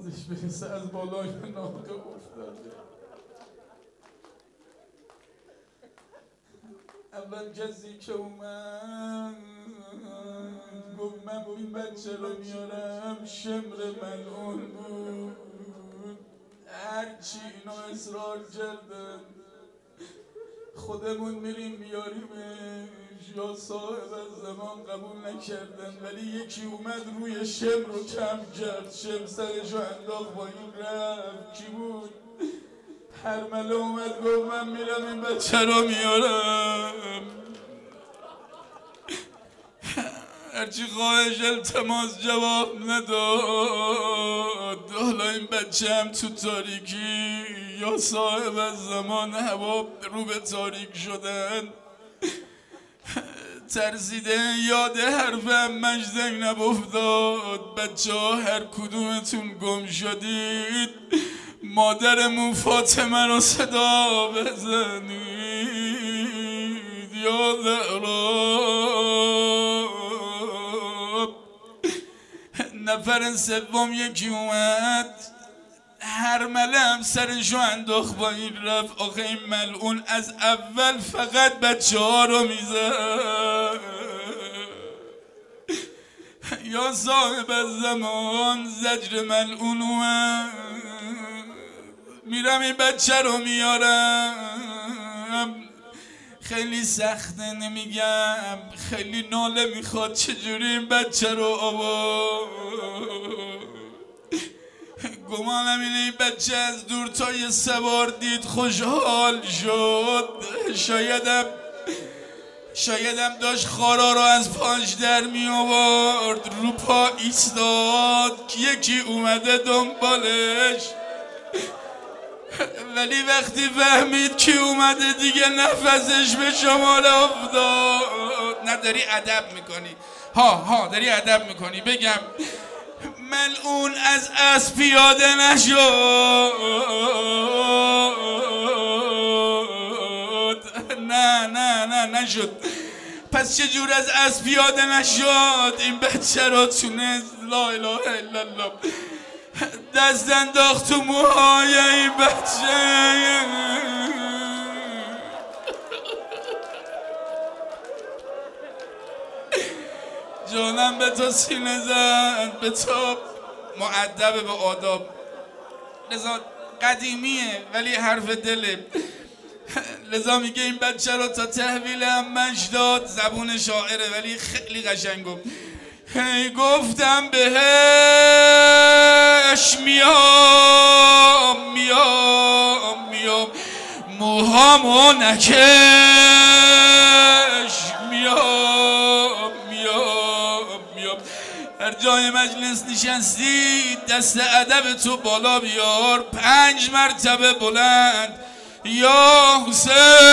آوازش برسه از بالای ناقه افتاده. اول کسی که اومد گفت من این بچه رو میارم، شمر ملعون بود. هرچی اینا اصرار کردن خودمون میریم بیاریمش، یا صاحب از زمان قبول نکردن، ولی یکی اومد روی شمر رو کم کرد، شمر سرشو انداخت با این رفت. کی بود؟ هرمله اومد گفت من میرم این بچه رو میارم. هرچی خواهش التماس جواب نداد. حالا این بچه هم تو تاریکی، یا صاحب از زمان هوا رو به تاریک شدن. ترسیده یاد حرف امش زینب افتاد. بچه ها هر کدومتون گم شدید مادرمون فاطمه رو صدا بزنید. یا زهرا. نفر سوم یکی اومد، هرمله هم سرشو انداخت با این رفت. آخه این ملعون از اول فقط بچه ها رو میزد. یا صاحب الزمان زجر ملعون اومد، میرم این بچه رو میارم. خیلی سخته نمیگم، خیلی ناله میخواد چجوری این بچه رو آورد. گمانم اینه این بچه از دور تا یه سوار دید خوشحال شد. شایدم داشت خارا رو از پاش در می آورد. رو پا ایستاد، یکی اومده دنبالش، ولی وقتی فهمید کی اومده دیگه نفسش به شمال افتاد. نه داری ادب میکنی؟ ها داری ادب میکنی. بگم ملعون از اسب پیاده نشد. نه نشد. پس چجور از اسب پیاده نشد؟ این بچه رو تونست لا اله الا الله دست انداخت تو موهای این بچه. جانم به تو سینه زد، به تو مؤدب به آداب. لذا قدیمیه ولی حرف دله. لذا میگه این بچه رو تا تحویل امش داد. زبون شاعره ولی خیلی قشنگ گفت. هی گفتم بهش میام موهامو نکش. میام هر جای مجلس نشستی دست ادب تو بالا بیار، 5 مرتبه بلند. یا حسین